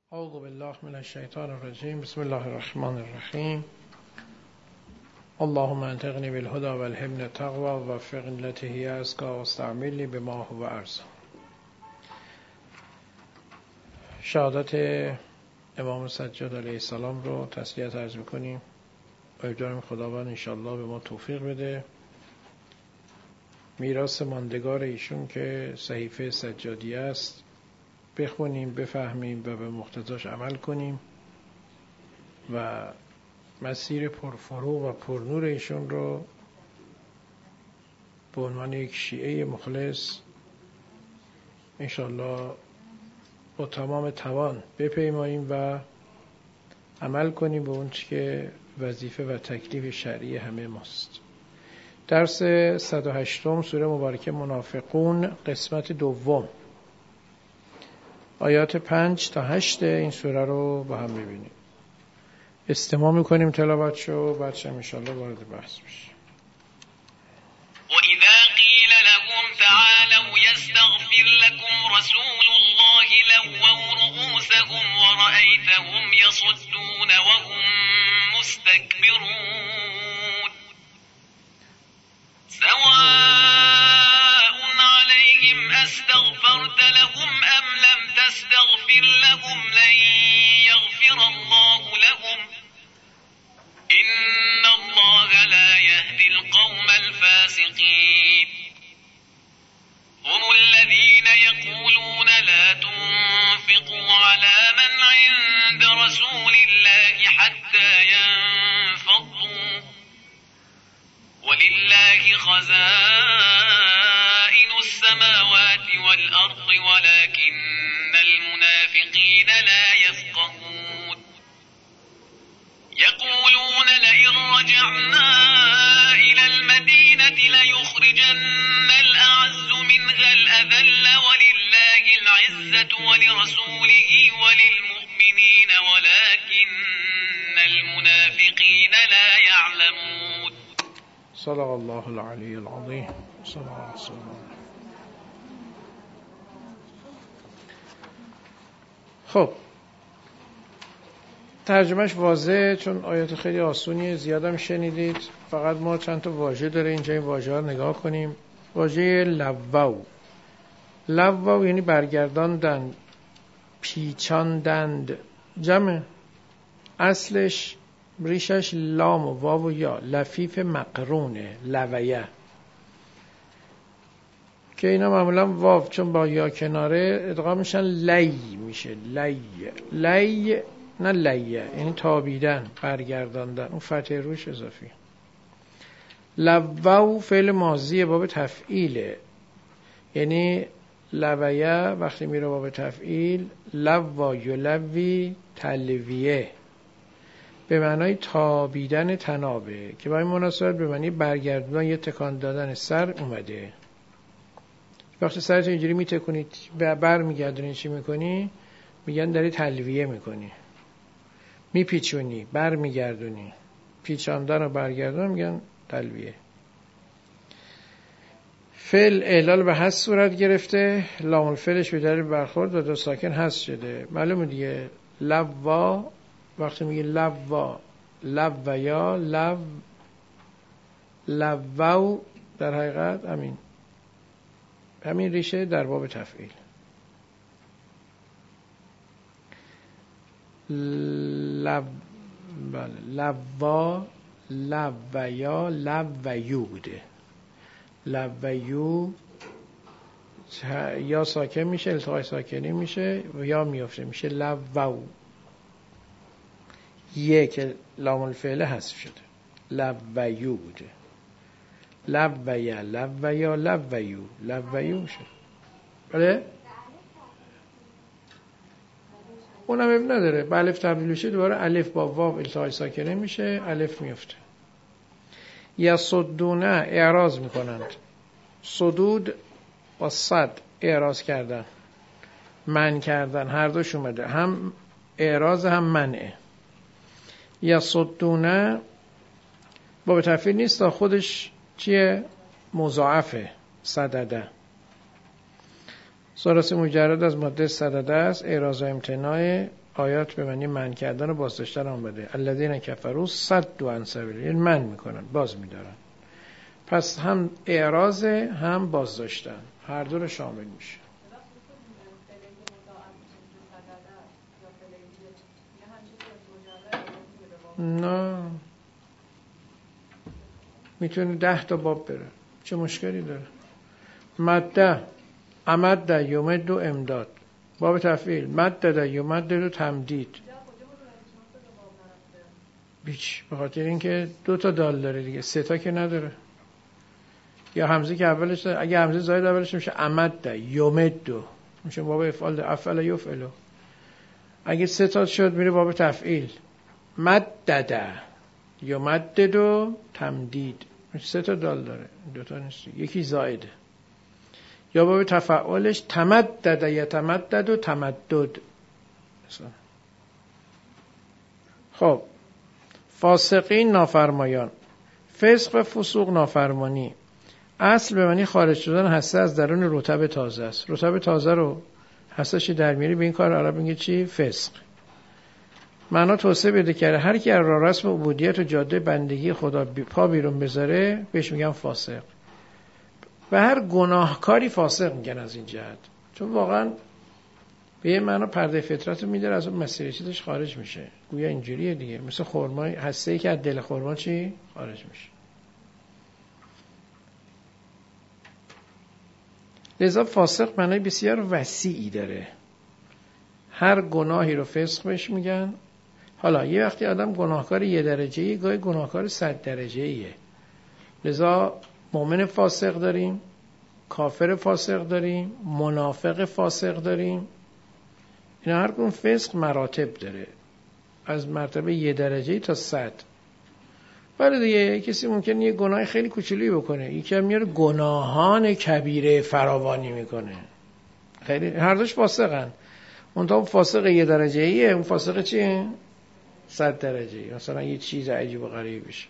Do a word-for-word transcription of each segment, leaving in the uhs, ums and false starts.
اعوذ بالله من الشیطان الرجیم. بسم الله الرحمن الرحیم. اللهم انطقنی بالهدى والحمن التقوى ووفقنی التي هي ازكى واستعملني بما هو ارزق. شهادت امام سجاد علیه السلام رو تسلیت عرض میکنیم. امیدواریم خداوند انشاءالله به ما توفیق بده میراث ماندگار ایشون که صحیفه سجادیه است بخونیم، بفهمیم و به مقتضاش عمل کنیم و مسیر پرفروغ و پرنور ایشون رو به عنوان یک شیعه مخلص انشاءالله با تمام توان بپیماییم و عمل کنیم به اون چی که وظیفه و تکلیف شرعی همه ماست. درس صد و هشتم سوره مبارکه منافقون، قسمت دوم، آیات پنج تا هشت این سوره رو با هم ببینیم. استماع میکنیم تلاوتشو، بعدش انشاءالله وارد بحث بشیم. وَإِذَا قِيلَ لَهُمْ تَعَالَوْا يَسْتَغْفِرْ لَكُمْ رَسُولُ اللَّهِ لَوَّوْا رُءُوسَهُمْ وَرَأَيْتَهُمْ يَصُدُّونَ وَهُمْ مُسْتَكْبِرُونَ سَوَاءٌ عَلَيْهِمْ أَسْتَغْفَرْتَ لَهُمْ أَمْ لَمْ تَسْتَغْفِرْ لَهُمْ لَن يَغْفِرَ اللَّهُ لَهُمْ إِنَّ اللَّهَ لَا يَهْدِي الْقَوْمَ الْفَاسِقِينَ هُمُ الَّذِينَ يَقُولُونَ لَا تُنفِقُوا عَلَى مَنْ عِندَ رَسُولِ اللَّهِ حَتَّى يَنفَضُّوا وَلِلَّهِ خَزَائِنُ السَّمَاوَاتِ وَالْأَرْضِ وَلَكِنَّ الْمُنَافِقِينَ لَا يَفْقَهُونَ يَقُولُونَ لَئِن رَّجَعْنَا إِلَى الْمَدِينَةِ لَيُخْرِجَنَّ الْأَعَزُّ مِنْهَا الْأَذَلَّ وَلِلَّهِ الْعِزَّةُ وَلِرَسُولِهِ وَلِلْمُؤْمِنِينَ وَلَكِنَّ الْمُنَافِقِينَ لَا يَعْلَمُونَ. صدق الله العلی العظیم. صدق رسول الله. خب ترجمهش واضحه چون آیات خیلی آسونیه، زیادم شنیدید. فقط ما چند تا واژه داره اینجا، این واژه ها نگاه کنیم. واژه لوو، لوو یعنی برگرداندن، پیچاندند، جمع. اصلش ریشش لام و واو و یا، لفیف مقرونه، لویه، که اینا معمولا واو چون با یا کناره ادغام میشن لی میشه، لی لی نه لیه، یعنی تابیدن، برگرداندن، اون فتح روش اضافی. لوو فعل ماضیه باب تفعیله، یعنی لویه وقتی میره باب تفعیل، لوا یلوی تلویه، به معنای تابیدن تنابه، که با این مناسبت به معنی برگردوندن یا تکان دادن سر اومده. وقتی سرت اینجوری میتکونی بر میگردونی چی میکنی؟ میگن داری تلویه میکنی، میپیچونی، بر میگردونی. پیچاندن و برگردون میگن تلویه. فعل اعلال به حذف صورت گرفته، لام الفعلش به دلیل برخورد و دو ساکن حذف شده. معلومه دیگه. لوا وقتی میگه لوا، لویا، لو لوو، در حقیقت همین همین ریشه در باب تفعیل. لو بله لوا، لویا، لویو بوده. لویو یا ساکن میشه، التقای ساکنی میشه و یا میفته، میشه لوو. یه که لام الفعل حذف شده، لویو بوده. لویا، لویا، لویو، لویو شد. بله اونم اب نداره، به الف تبدیل بشه دوباره الف با واو التقای ساکنه میشه، الف میفته. یصدون، اعراض میکنند. صدود با صد، اعراض کردن، من کردن، هر دوش اومده، هم اعراض هم منعه. یصدون باب تفعیل نیست، تا خودش چیه؟ مضاعفه، صدده. ثلاثی مجرد از ماده صدده است. اعراض و امتناع آیات به معنی منع کردن و بازداشتن آمده. الذین کفروا صدوا عن سبیل، یعنی منع میکنن، باز میدارن. پس هم اعراض هم بازداشتن، هر دو رو شامل میشه. نه، میتونه ده تا باب بره، چه مشکلی داره؟ مده، امده، یمد و امداد، باب تفعیل. مدده، یمدد و تمدید. بیچ، به خاطر اینکه دو تا دال داره دیگه، سه تا که نداره. یا همزه که اولش داره. اگه همزه زاید اولش میشه امده، یمد، میشه باب افعال، افعل یفعل. اگه سه تا شد میره باب تفعیل. مدده، یمدد و تمدید، سه تا دال داره، دو تا نیست، یکی زائده. یا باب تفعالش تمدد، یتمدد و تمدد. خب فاسقین، نافرمایان. فسق و فسوق نافرمانی. اصل به معنی خارج شدن هسته از درون رطب تازه است. رطب تازه رو هستش در میاری، به این کار عرب میگه چی؟ فسق. معنا توسعه بده کرده هر کی از راه رسم عبودیت و جاده بندگی خدا بی پا بیرون بذاره بهش میگن فاسق. و هر گناهکاری فاسق میگن از این جهت، چون واقعا به یه معنا پرده فطرت رو میداره، از اون مسیر چیزش خارج میشه. گویا اینجوریه دیگه، مثل خرما، هسته‌ای که از دل خرما چی خارج میشه. لذا فاسق معنای بسیار وسیعی داره. هر گناهی رو فسق بهش میگن. حالا یه وقتی آدم گناهکار یه درجه‌ای، گاهی گناهکار صد درجه‌ایه. لذا مؤمن فاسق داریم، کافر فاسق داریم، منافق فاسق داریم. اینا هر کدوم فسق مراتب داره، از مرتبه یه درجه‌ای تا صد. ولی دیگه کسی ممکنه یه گناه خیلی کوچولی بکنه، یکی هم میاره گناهان کبیره فراوانی میکنه. خیلی هر دوش فاسقن. اون تا فاسق یه درجه‌ایه، اون فاسق چیه؟ صد درجه‌ای. مثلا یه چیز عجیب و غریب بشه.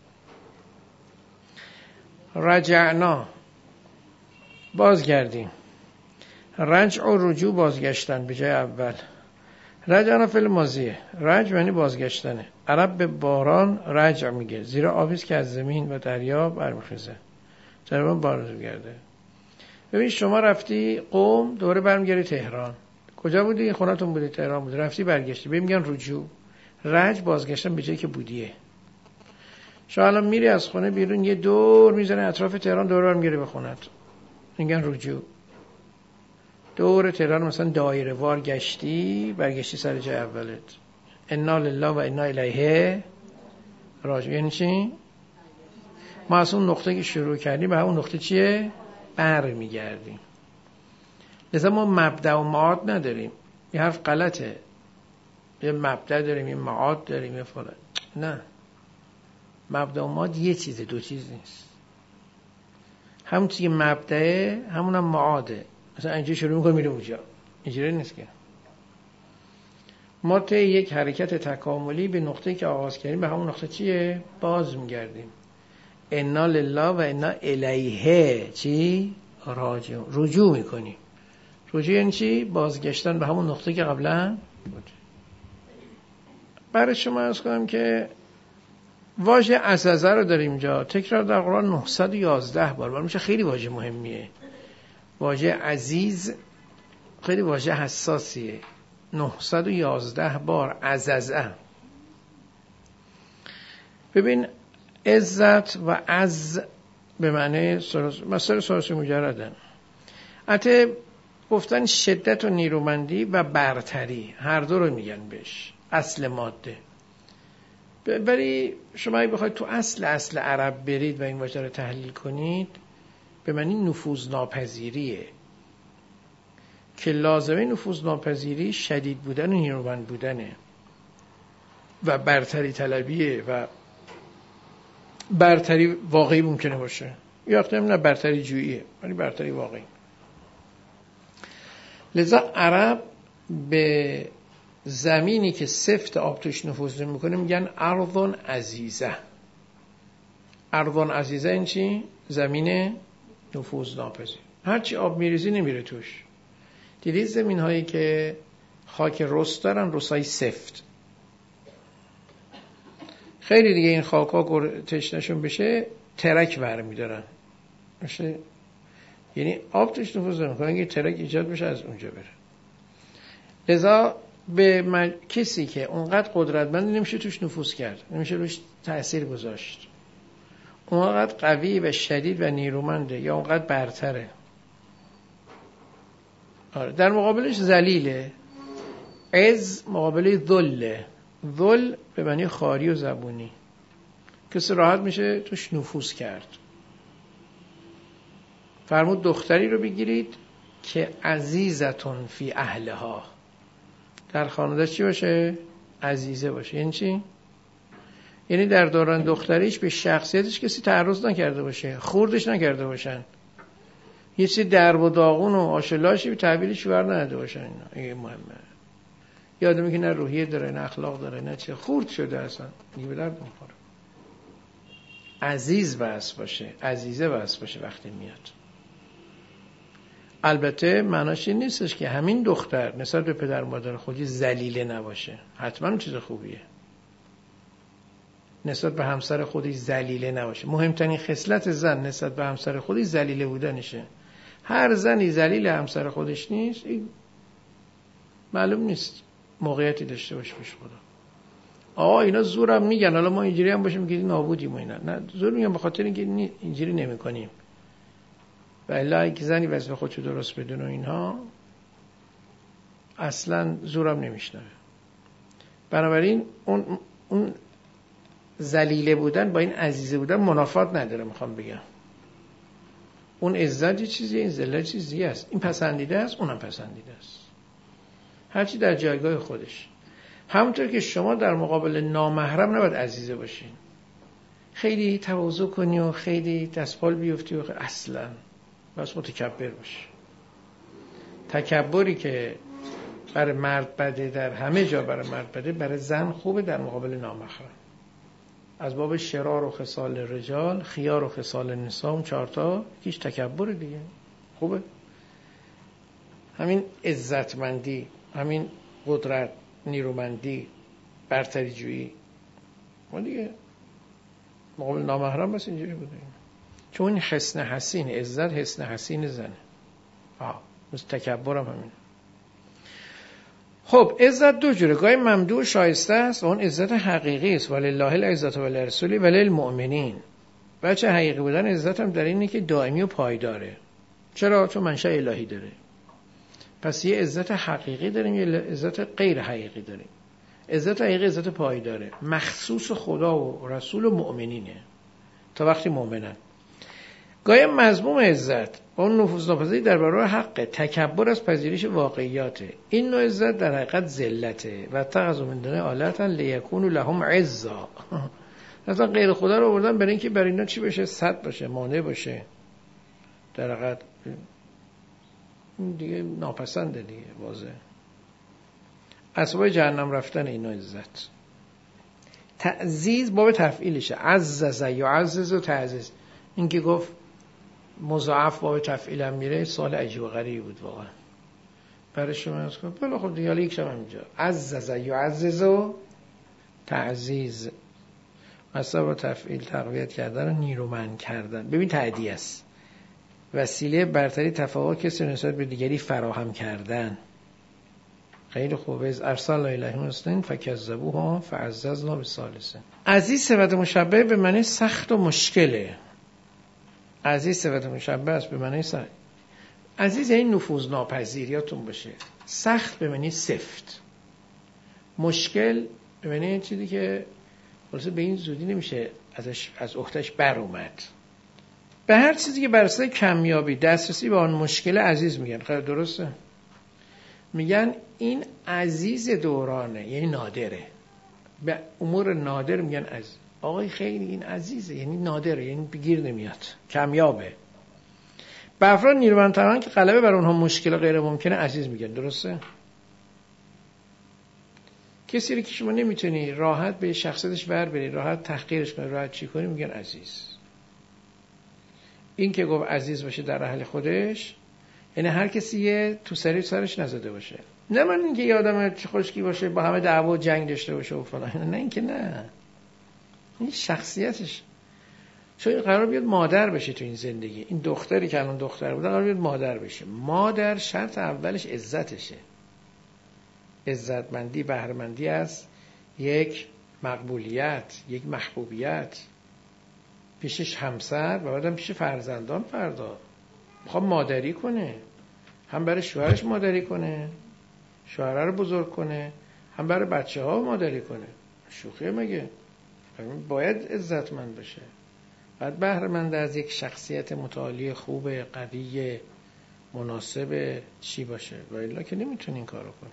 رجعنا، بازگردیم. رجع و رجوع، بازگشتن به جای اول. رجعنا فعل ماضیه. رجع یعنی بازگشتنه. عرب به باران رجع میگه، زیرا آبیست که از زمین و دریا برمیخیزه، جنبا بارمیگرده. ببین شما رفتی قم، دوره برمیگردی تهران. کجا بودی؟ خونتون بودی؟ تهران بودی. رفتی برگشتی، بهم میگن رجوع. رجع بازگشتن به جایی که بودیه. شما الان میری از خونه بیرون، یه دور میزنه اطراف تهران، دور برمیگردی به خونت، میگن رجوع. دور تهران مثلا دایره وار گشتی، برگشتی سر جای اولت. انا لله و انا الیه راجعون. یعنی چی؟ ما از اون نقطه که شروع کردیم به همون نقطه چیه؟ برمیگردیم. لذا ما مبدأ و معاد نداریم. این حرف غلطه. یه مبدأ داریم، یه معاد داریم، یه فلان. نه، مبدأ و معاد یه چیزه، دو چیز نیست. همون چیزی که مبدأه همونم معاده. مثلا اینجا شروع میکنه میره اونجا، اینجوری نیست که. ما طی یک حرکت تکاملی به نقطه‌ای که آغاز کردیم به همون نقطه چیه؟ باز میگردیم. انا لله و انا الیه چی؟ راجعون. رجوع میکنیم. رجوع یعنی چی؟ بازگشتن به همون نقطه که قبلا بود. برای شما عرض کنم که واژه عززه رو داریم اینجا، تکرار در قرآن نهصد و یازده بار. برای میشه خیلی واژه مهمیه. واژه عزیز خیلی واژه حساسیه. نهصد و یازده بار عززه. ببین عزت و عز به معنی مصدر ثلاثی مجردن. حتی گفتن شدت و نیرومندی و برتری، هر دو رو میگن بهش اصل ماده. ولی شما اگه بخواید تو اصل اصل عرب برید و این واژه رو تحلیل کنید، به معنی نفوذ ناپذیریه که لازمه نفوذ ناپذیری شدید بودن و نیرومند بودنه و برتری طلبیه و برتری واقعی ممکنه باشه، یا وقتی نه برتری جوییه ولی برتری واقعی. لذا عرب به زمینی که سفت آب توش نفوذ نمیکنه میگن ارض عزیزه. ارض عزیزه این چی؟ زمین نفوذ ناپذیر. هرچی آب میریزی نمیره توش. دیدید زمین هایی که خاک رس دارن، رسای سفت، خیلی دیگه این خاک ها تشنشون بشه ترک برمیدارن میشه، یعنی آب توش نفوذ نمیکنه، یه ترک ایجاد بشه از اونجا بره. لذا به من... کسی که اونقدر قدرتمند نمیشه توش نفوذ کرد، نمیشه روش تأثیر گذاشت، اونقدر قوی و شدید و نیرومنده یا اونقدر برتره. آره. در مقابلش ذلیله. عز مقابل ذله. ذل به معنی خاری و زبونی، کسی راحت میشه توش نفوذ کرد. فرمود دختری رو بگیرید که عزیزتون فی اهلها، در خانواده‌اش چی باشه؟ عزیزه باشه. یعنی چی؟ یعنی در دوران دختریش به شخصیتش کسی تعرض نکرده باشه، خوردش نکرده باشن، یه چیزی درب و داغون و آشلاشی به تحویلش ور نداده باشن. اینا این مهمه. یادمی که نه روحیه داره، نه اخلاق داره، نه چه، خورد شده اصلا، دیگه به درد نمیخوره. عزیز بس باشه، عزیزه بس باشه وقتی میاد. البته معناش این نیستش که همین دختر نسبت به پدر مادر خودی ذلیله نباشه، حتما چیز خوبیه. نسبت به همسر خودی ذلیله نباشه. مهمترین خصلت زن نسبت به همسر خودی ذلیله بودنشه. هر زنی ذلیل همسر خودش نیست، این معلوم نیست موقعیتی داشته باشه پیش خدا. آقا اینا زورم میگن، حالا ما اینجوری هم باشیم که نابودیم و اینا. نه، زور میگن به خاطر اینکه اینجوری نمی‌کنیم. و الا اگه زنی وظیفه خودشو درست بدونه و اینها، اصلا زورم نمیشنوه. بنابراین اون اون ذلیله بودن با این عزیزه بودن منافات نداره. میخوام بگم اون عزت چیزیه، این ذلت چیزی است. این پسندیده است، اونم پسندیده است، هرچی در جایگاه خودش. همونطور که شما در مقابل نامحرم نباید عزیزه باشین، خیلی تواضع کنی و خیلی دستپال بیفتی و اصلا بس متکبر باشی. تکبری که برای مرد بده، در همه جا برای مرد بده، برای زن خوبه در مقابل نامحرم. از باب شرار و خصال رجال، خیار و خصال نساء، اون چهارتا هیچ تکبر دیگه خوبه. همین عزتمندی، همین قدرت، نیرومندی، برتری جویی، ما دیگه مقابل نامحرم بس اینجوری بوده. چون این حسن حسین، عزت حسن حسین زنه. آه مثل تکبرم همین. خب عزت دو جوره، گاهی ممدوح شایسته است و اون عزت حقیقی است، ولله العزت ولرسوله وللمؤمنین. بچه حقیقی بودن عزت هم در اینه که دائمی و پایداره. چرا؟ چون منشأ الهی داره. پس یه عزت حقیقی داریم، یه عزت غیر حقیقی داریم. عزت حقیقی عزت پایداره، مخصوص خدا و رسول و مؤمنینه تا وقتی مؤمنن. گاهی مذموم عزت با اون نفوذناپذیری در برابر حق، تکبر از پذیرش واقعیاته. این نوع عزت در حقیقت ذلته و تغض من دون آلتا لیکون لهم عزا. مثلا غیر خدا رو آوردن برای اینکه برای اینا چی بشه؟ صد باشه، مانع باشه. در حقیقت دیگه ناپسنده دیگه، واضحه. اسباب جهنم رفتن این نوع عزت. تعزیز باب تفعیلشه، عزز یعزز و تعزیز. این که گفت مضاعف باب تفعیل هم میره، سوال عجیب و غریبی بود واقعا برای شما. از کنم بله خب دیگه حالا یک شما اینجا عزز یعزز و تعزیز، اصلا با تفعیل تقویت کردن و نیرومند کردن. ببین تعدیه است، وسیله برتری تفاوت کسی نسبت به دیگری فراهم کردن. خیلی خوبه. از ارسلنا الیهم اثنین فکذبوها فعززنا بثالثه. عزیز صفت مشبه به معنی سخت و مشکله. عزیز صفت مشبه است به معنی سخت. عزیز یعنی نفوذ ناپذیر، یادتون باشه. سخت به معنی سفت. مشکل به معنی چیزی که واسه به این زودی نمیشه ازش از عهده‌اش بر اومد. به هر چیزی که بر اساس کمیابی دسترسی به آن مشکل عزیز میگن. خیلی درسته. میگن این عزیز دورانه، یعنی نادره. به امور نادر میگن عزیز. آقای خیلی این عزیزه، یعنی نادره، یعنی بگیر نمیاد، کمیابه. به افراد نیرومندتران که غلبه بر اونها مشکل غیر ممکنه عزیز میگن. درسته؟ کسی رو که شما نمیتونی راحت به شخصیتش بر بری، راحت تحقیرش کنی، راحت چی کنی، میگن عزیز. این که گفت عزیز باشه در اهل خودش، یعنی هر کسی یه تو سری سرش نزده باشه. نه من اینکه یه آدم خشکی باشه با همه دعوا و جنگ داشته باشه و فلان، نه اینکه نه، این شخصیتش. چون قرار بیاد مادر بشه تو این زندگی. این دختری که الان دختر بوده قرار بیاد مادر بشه. مادر شرط اولش عزتشه، عزتمندی، بهره‌مندی از یک مقبولیت، یک محبوبیت پیشش همسر و بعدم پیش فرزندان. فردا میخوام مادری کنه، هم برای شوهرش مادری کنه، شوهره رو بزرگ کنه، هم برای بچه ها مادری کنه. شوخیه مگه؟ باید عزتمند بشه، باید بهره‌مند از یک شخصیت متعالی خوب، قوی، مناسب چی باشه، و الا که نمیتونه این کارو کنه.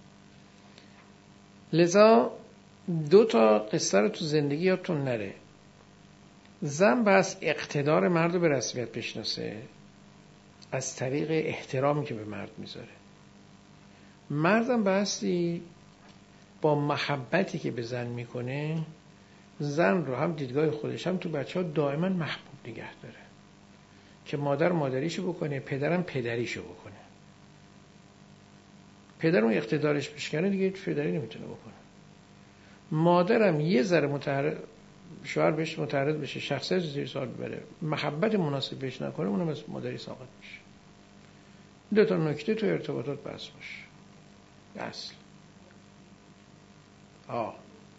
لذا دو تا قصه رو تو زندگی یادتون نره. زن بس اقتدار مرد رو به رسمیت بشناسه از طریق احترامی که به مرد میذاره. مردم بسی با محبتی که به زن میکنه زن رو هم دیدگاه خودش هم تو بچه ها دائما محبوب نگه داره، که مادر مادریشو بکنه، پدرم پدریشو بکنه. پدرم اقتدارش بشکنه دیگه پدری نمیتونه بکنه. مادرم یه ذره متعرض، شوهر بهش متعرض بشه، شخصیت زیر سوال ببره، محبت مناسب بهش نکنه، اونم از مادری ساقط میشه. دو تا نکته تو ارتباطات بس باشه. اصل آه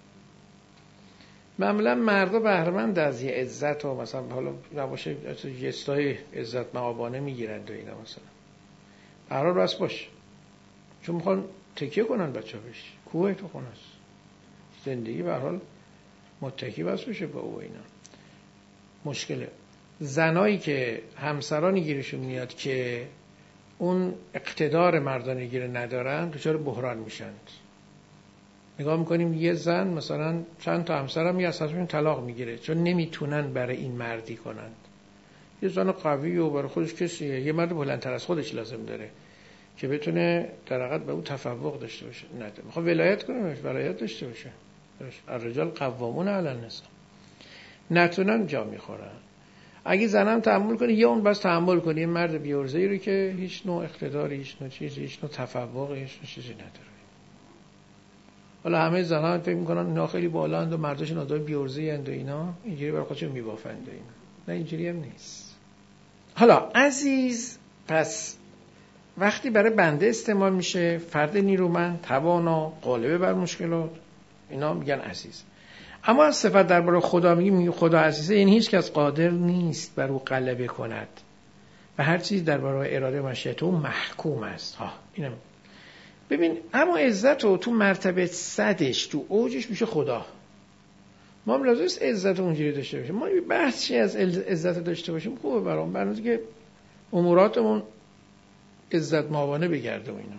معمولا مردا بهره‌مند از یه عزت و مثلا حالا نباشه جستای عزت معابانه میگیرند و اینا، مثلا قرار راست باشه، چون میخوان تکیه کنن بچه بهش. کوه تو خونه است، زندگی به هر حال متکی بس بشه با او. اینا مشکله. زنایی که همسرانی گیرشون میاد که اون اقتدار مردانه گیر ندارن دچار بحران میشن. نگاه میکنیم یه زن مثلا چند تا همسرم یه اساسشون طلاق میگیره چون نمیتونن برای این مردی کنن. یه زن قوی و برای خودش کسیه، یه مرد بلندتر از خودش لازم داره که بتونه در حقیقت به اون تفوق داشته باشه. نه میخواد ولایت کنه، ولایت داشته باشه. الرجال قوامون علی النساء. نتونن جا میخورن. اگه زنم تحمل کنه، یا اون بس تحمل کنه، یه مرد بی‌عرضه‌ای رو که هیچ نوع اقتداری، هیچ نوع چیزی، هیچ نوع تفوقی، هیچ نوع چیزی نداره. حالا همه زنان فکر میکنن اینا خیلی بالاند و مرداشون آدم بی‌عرضه‌ای اند و اینا اینجوری برای خودشون میبافند و اینا. نه اینجوری هم نیست. حالا عزیز، پس وقتی برای بنده استعمال میشه، فرد نیرومند، توانا، غالب بر مشکلات، اینا میگن عزیز. اما از صفت درباره خدا میگیم، میگه خدا عزیزه، یعنی هیچ کس قادر نیست بر او غلبه کند و هر چیز درباره اراده و مشیت او محکوم است. ها اینم ببین. اما عزت رو تو مرتبه صدش، تو اوجش میشه خدا. ما هم لازم است عزت اونجوری داشته باشیم. ما بحثی از عزت داشته باشیم خوبه برام، برای که اموراتمون عزت مابانه بگرده و اینا.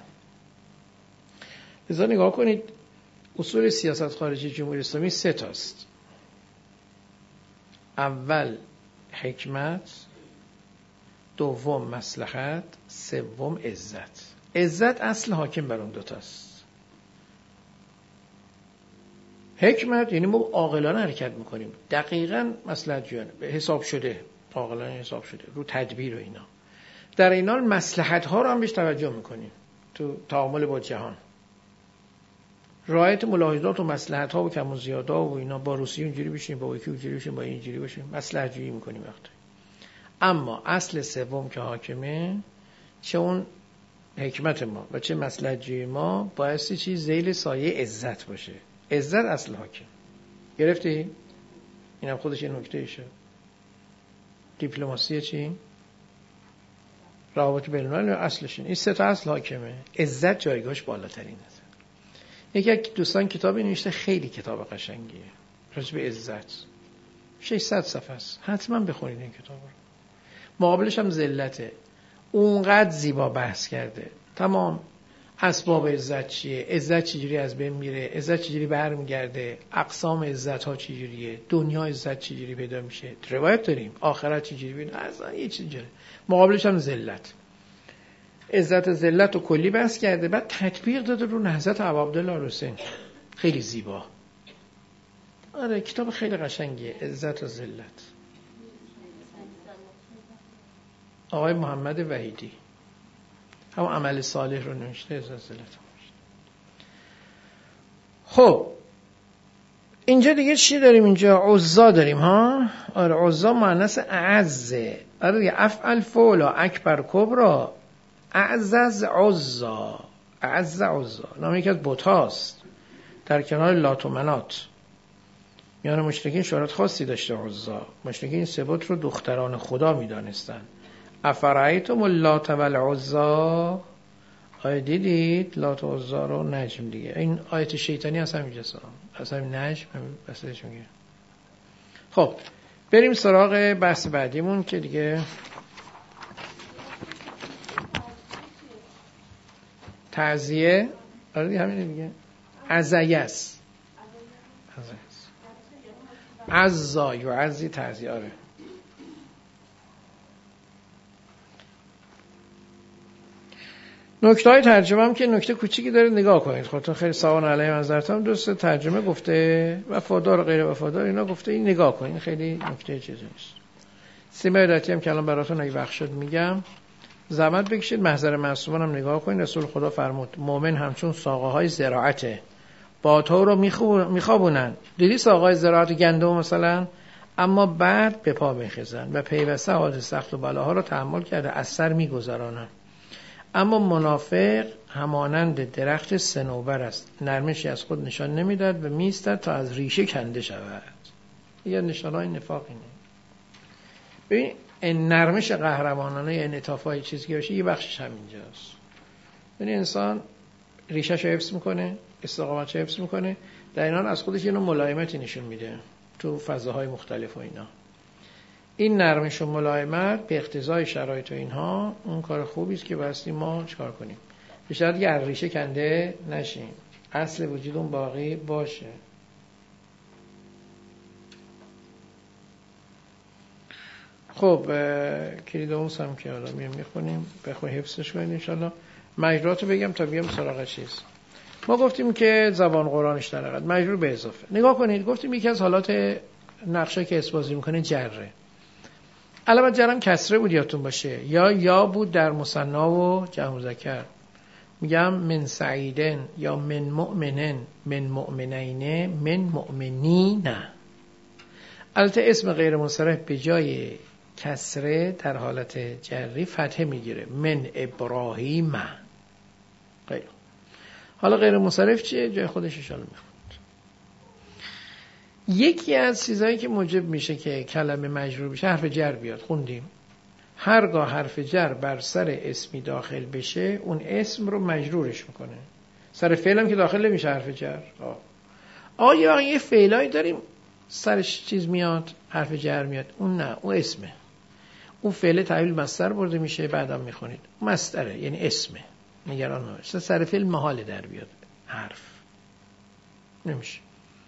لذا نگاه کنید اصول سیاست خارجی جمهوری اسلامی سه تاست. اول حکمت، دوم مصلحت، سوم عزت. عزت اصل حاکم بر اون دوتاست. حکمت یعنی ما عاقلانه حرکت میکنیم، دقیقاً مصلحت جویانه، به حساب شده، عاقلانه حساب شده، رو تدبیر و اینا. در این حال مصلحت ها رو هم بهش توجه میکنیم تو تعامل با جهان. رعایت ملاحظات و مصلحت ها و کم و زیادا و اینا، با روسیه اونجوری بشیم، با یکی اونجوری بشیم، با اینجوری بشیم، مصلحت جویی میکنیم وقتی. اما اصل سوم که حاکمه، چه اون حکمت ما و چه مصلحت جویی ما، بایستی چیز ذیل سایه عزت باشه. عزت اصل حاکم. گرفتی؟ اینم خودش یه نکته ایشه. دیپلماسی چی؟ روابط بین الملل اصلش این سه تا اصل حاکمه. عزت جایگاهش بالاترین است. یکی از دوستان کتابی نوشته، خیلی کتاب قشنگیه راجع به عزت، ششصد صفحه است، حتما بخونید این کتاب رو. مقابلش هم ذلته، اونقدر زیبا بحث کرده. تمام اسباب عزت چیه، عزت چجوری از بین میره، عزت چجوری برمیگرده، اقسام عزت ها چجوریه، دنیا عزت چجوری پیدا میشه، روایت داریم، آخرت چجوری پیدا، اصلا یه چیز جوری. مقابلش هم ذلت، عزت و ذلت رو کلی بحث کرده، بعد تطبیق داده رو نهضت ابوعبدالله الحسین. خیلی زیبا. آره کتاب خیلی قشنگیه، عزت و ذلت. آقای محمد وحیدی. همون عمل صالح رو نوشته ازازلت. خب اینجا دیگه چی داریم؟ اینجا عزا داریم ها. آره عزا مؤنث اعزه. آره دیگه افعل فولا اکبر کبرا اعزز عزا. اعز عزا نام یکی از بت‌هاست در کنار لات و منات. میان مشرکین شهرت خاصی داشته عزا. مشرکین این سه بت رو دختران خدا میدانستن. افرایتم اللات و العزا. آیه دیدید لات و عزا رو؟ نجم دیگه. این آیت شیطانی هست همینجاست، از همین نجم بسیارش میگه. خب بریم سراغ بحث بعدیمون که دیگه تعزیه. آره دیگه همینه دیگه. عزیه است. عزا یعزی تعزیه. آره نکته های ترجمه هم که نکته کوچیکی داره نگاه کنید خودتون. خیلی سوان علیه منظرتم دوست ترجمه گفته وفادار غیر وفادار اینا گفته، این نگاه کنید خیلی نکته چیزی نیست. سیمه هدایتی هم که الان براتون اگه وقت شد میگم زحمت بکشید. محضر معصومان هم نگاه کنید. رسول خدا فرمود مؤمن همچون ساقه های زراعته، بادها رو میخوابونن. دیدی ساقه های زراعت گندم مثلا، اما بعد به پا میخیزن و پیوسته حادث سخت و بلاها رو تحمل کرده از سر میگذرانن. اما منافق همانند درخت صنوبر است، نرمشی از خود نشان نمیداد و میستد تا از ریشه کنده شود. یه نشانهای نفاق اینه. ببین این نرمش قهرمانانه یا انعطافای چیزی که باشه یه بخشش همینجاست. یعنی انسان ریشه‌شو حفظ میکنه، استقامتشو حفظ میکنه، در این حال از خودش یه نوع ملایمتی نشون میده تو فضاهای مختلف و اینا. این نرمش و ملایمت به اقتضای شرایط و اینها اون کار خوبی است که بایستی ما چکار کنیم. به شرطی که ریشه کنده نشیم، اصل وجودمون باقی باشه. خب کلیداموس هم که حالا میام میخونیم بخواه حفظش کنیم انشالله. مجروراتو بگم تا بیام سراغ چیز. ما گفتیم که زبان قرآنش در حقیقت مجرور به اضافه. نگاه کنید گفتیم یکی از حالات نقشه که اسم میکنه جره. علامت جرم کسره بود یادتون باشه، یا یا بود در مثنی و جمع مذکر. میگم من سعیدن یا من مؤمنن، من مؤمنین، من مؤمنین. البته اسم غیر منصرف به جای کسره در حالت جری فتحه میگیره، من ابراهیم. غیر حالا غیر منصرف چیه؟ جای خودش اشاره میخوند. یکی از چیزایی که موجب میشه که کلمه مجرور بشه حرف جر بیاد. خوندیم هرگاه حرف جر بر سر اسمی داخل بشه اون اسم رو مجرورش میکنه. سر فعل هم که داخل نمیشه حرف جر. آیا یه فعلایی داریم سرش چیز میاد حرف جر میاد؟ اون نه، اون اسمه. اون فعل تحویل مصدر برده میشه بعدم میخونید مصدره، یعنی اسمه. نگران نباش سر فعل محال در بیاد حرف نمیشه.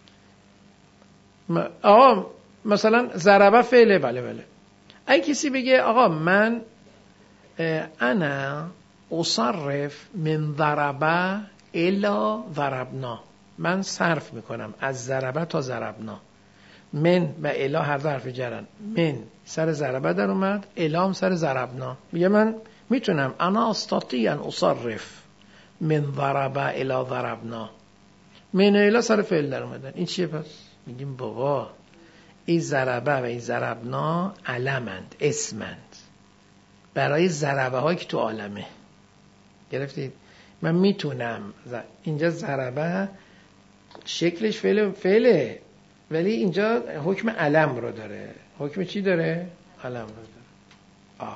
آقا مثلا ضربه فعله، بله بله. اگه کسی بگه آقا من انا اصرف من ضربه الا ضربنا، من صرف میکنم از ضربه تا ضربنا. من و الا هر دو حرف جرن. من سر ضربه در اومد، الا هم سر ضربنا. میگه من میتونم انا استطیع ان اصرف من ضربه الا ضربنا. من و الا سر فعل در اومدن. این چیه پس؟ میگیم بابا این ضربه و این ضربنا علمند، اسمند برای ضربه هایی که تو عالمه. گرفتید؟ من میتونم اینجا ضربه شکلش فعل فعله ولی اینجا حکم علم رو داره. حکم چی داره؟ علم رو داره. آه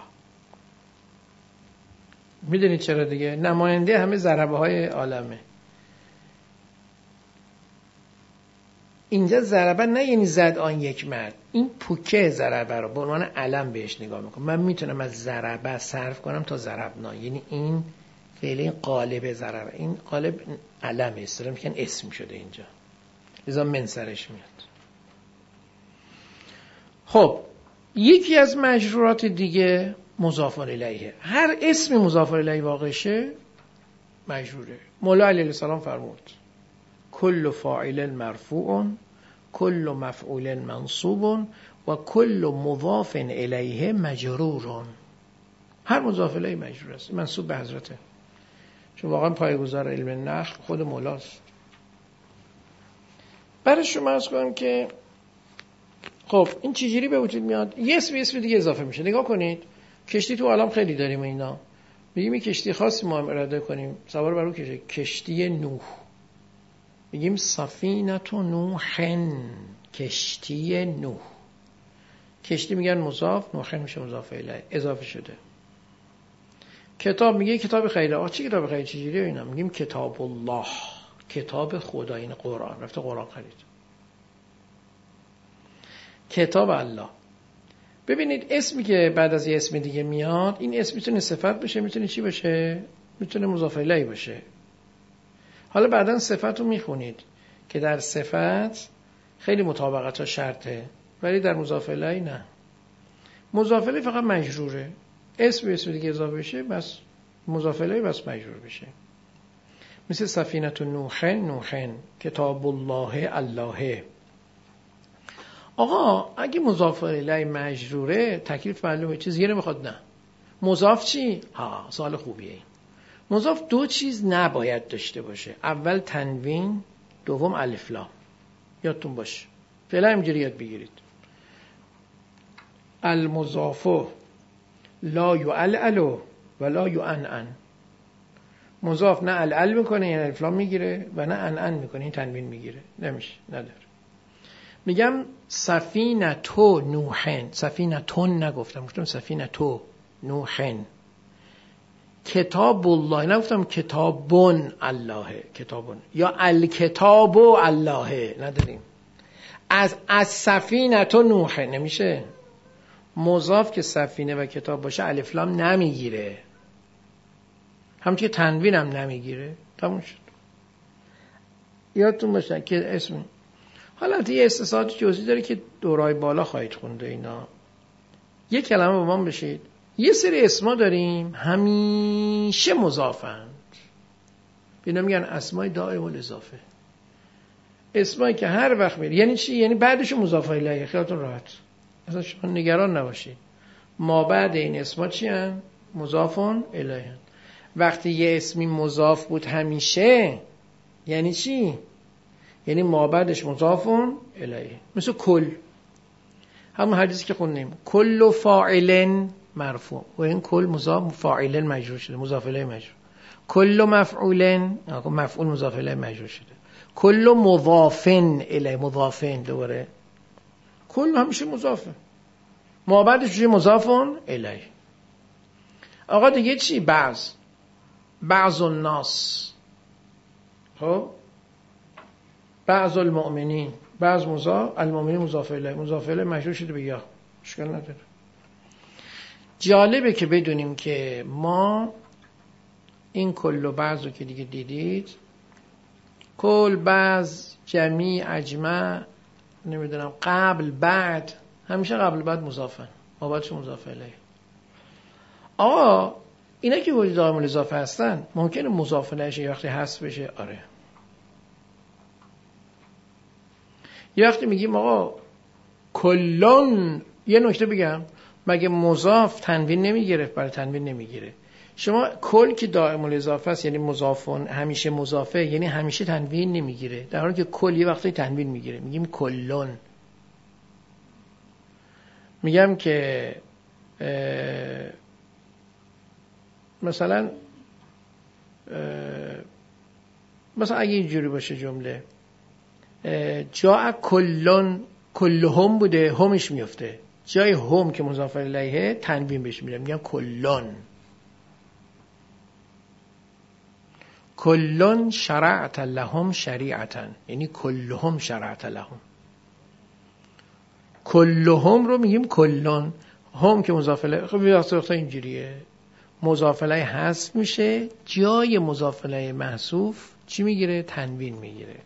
میدونید چرا دیگه؟ نماینده همه ضربه های عالمه. اینجا ضربه نه یعنی زد آن یک مرد، این پوکه ضربه رو به عنوان علم بهش نگاه میکنم. من میتونم از ضربه صرف کنم تا ضربنا، یعنی این فعل این قالب ضربه، این قالب علمه، اصطلاحاً میگن اسم شده اینجا، لذا من سرش میاد. خب یکی از مجرورات دیگه مضاف الیه. هر اسم مضاف الیه واقع شه مجروره. مولا علیه السلام فرمود کل فاعل مرفوع، کل مفعول منصوب و کل مضاف الیه مجرور. هر مضاف الیه مجرور است، منسوب به حضرته، چون واقعا پایه‌گذار علم نحو خود مولاست. برای شما عرض کنم که خب این چجوری به وجود میاد؟ یه اسم اسم دیگه اضافه میشه. نگاه کنید کشتی تو عالم خیلی داریم اینا، میگیم این کشتی خاصی ما اراده کنیم سوار بر اون کشتی، کشتی نوح، میگیم سفینه نوح، کشتی نوح. کشتی میگن مضاف، نوح میشه مضاف الیه، اضافه شده. کتاب میگه کتاب خیره. آ چی کتاب خیره چجوریه اینا؟ میگیم کتاب الله، کتاب خدا، این قرآن، رفته قرآن خرید. کتاب الله. ببینید اسمی که بعد از یه اسم دیگه میاد، این اسم میتونه صفت باشه، میتونه چی باشه؟ میتونه مضاف الیه باشه. حالا بعداً صفت رو میخونید که در صفت خیلی مطابقت ها شرطه، ولی در مضاف الیه نه. مضاف الیه فقط مجروره، اسم به اسم دیگه اضافه بشه بس مضاف الیه بس مجرور بشه. مثل سفینه نوح، نوح، کتاب الله، الله. آقا اگه مضاف الیه مجروره تکلیف معلومه، چیز دیگه نمیخواد. نه مضاف چی؟ ها سوال خوبیه این. مضاف دو چیز نباید داشته باشه، اول تنوین، دوم الف لام. یادتون باشه فعلا اینجوری یاد بگیرید. المضاف لا یعلل ولا یعنعن. مضاف نه علل میکنه یعنی الف لام میگیره و نه عنعن میکنه این تنوین میگیره، نمیشه، نداره. میگم سفینه تو نوحن، سفینه تون نگفتم، گفتم سفینه تو نوحن. کتاب الله نگفتم کتابون الله، کتابون یا الکتاب الله نداریم. از از سفینه تو نوحن نمیشه. مضاف که سفینه و کتاب باشه الف لام نمیگیره، همچنین تنوین هم نمیگیره، تموم شد. یادتون باشه که اسم حالا یه استثناءات جزئی داره که دورای بالا خواهید خونده اینا. یه کلمه با من بشید، یه سری اسما داریم همیشه مضافند، اینا میگن اسمای دائم الاضافه. اسمایی که هر وقت میره یعنی چی؟ یعنی بعدش مضاف الیه. خیالتون راحت، اصلا شما نگران نباشید. ما بعد این اسما چی هن؟ مضافون الیه. وقتی یه اسمی مضاف بود همیشه یعنی چی؟ یعنی ما بعدش مضافون الیه. مثل کل، همون حدیثی که خوندیم، کل فاعل مرفوع و این کل مضاف فاعل مجرور شده، مضاف الیه مجرور. کل مفعول، مفعول مضاف الیه مجرور شده. کل مضاف الیه، مضاف دوباره کل همیشه مضافه، ما بعدش میشه مضافون الیه. آقا دیگه چی؟ بعض، بعض الناس، خب بعض المؤمنین، بعض مضاف، المؤمنین مضاف الیه، مضاف الیه مجرور شده به یا، اشکال نداره. جالبه که بدونیم که ما این کل و بعض رو که دیگه دیدید، کل، بعض، جمیع، اجمع، نمیدونم قبل، بعد، همیشه قبل بعد مضافن، ما بعدش مضاف الیه. آقا اینا که وجود دائم الاضافه هستن ممکنه مضاف الیه یه وقتی حذف بشه، آره. یه وقتی میگیم آقا کلون، یه نکته بگم، مگه مضاف تنوین نمیگیره؟ برای تنوین نمیگیره. شما کل که دائم الاضافه است یعنی مضافون همیشه مضافه، یعنی همیشه تنوین نمیگیره، در حالی که کل یه وقتی تنوین میگیره. میگیم کلون. میگم که مثلا مثلا اگه اینجوری باشه جمله جا کلون، کلهم بوده همش میفته، جای هم که مضاف الیه تنوین بهش میره، میگم کلون. کلون شرعت لهم شریعتا، یعنی کلهم شرعت لهم. کلهم رو میگیم کلون، هم که مضاف الیه. خب وقتا اینجوریه، مضاف الیه حذف میشه، جای مضاف الیه محذوف چی میگیره؟ تنوین میگیره.